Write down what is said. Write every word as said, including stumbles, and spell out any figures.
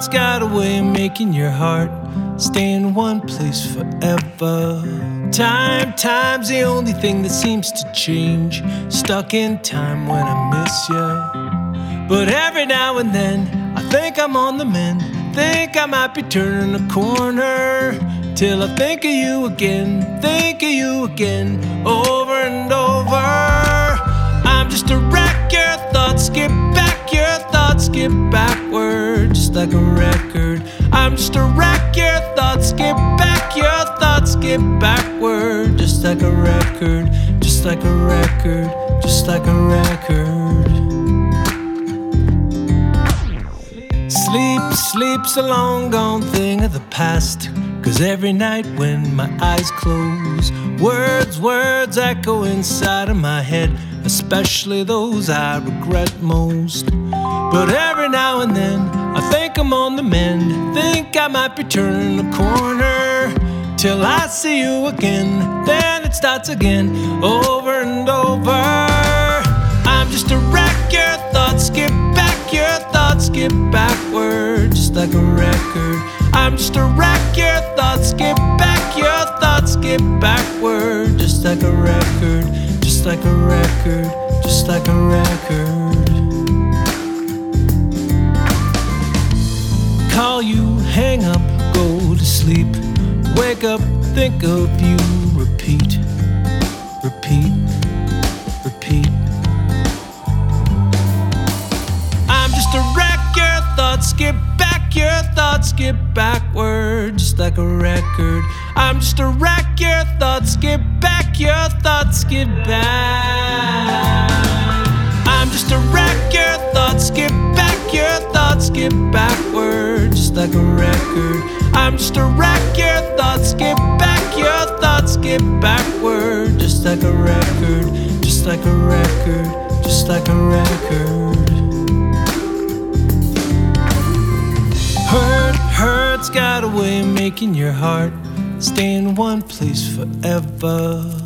hurt's got a way of making your heart stay in one place forever. Time, time's the only thing that seems to change. Stuck in time when I miss you. But every now and then I think I'm on the mend. Think I might be turning a corner, till I think of you again, think of you again, over and over. I'm just a wreck, your thoughts skip back, your thoughts skip backward, just like a record. I'm just a wreck, your thoughts skip back, your thoughts skip backward, just like a record, just like a record, just like a record. Sleep, sleep's a long gone thing of the past, 'cause every night when my eyes close, words, words echo inside of my head, especially those I regret most. But every now and then I think I'm on the mend, think I might be turning a corner, till I see you again, then it starts again, over and over. I'm just a wreck, your thoughts skip back, your thoughts skip backward, just like a record. I'm just a wreck, your thoughts skip back, your thoughts skip backward, just like a record, just like a record, just like a record. Call you, hang up, go to sleep, wake up, think of you, repeat, repeat, repeat. I'm just a wreck, your thoughts skip back, your thoughts skip backward, just like a record. I'm just a wreck, your thoughts skip back, your thoughts skip back. I'm just a wreck, your thoughts skip back, your thoughts skip backward, just like a record. I'm just a wreck, your thoughts skip back, your thoughts skip backward, just like a record, just like a record, just like a record. Hurt, hurt's got a way of making your heart stay in one place forever.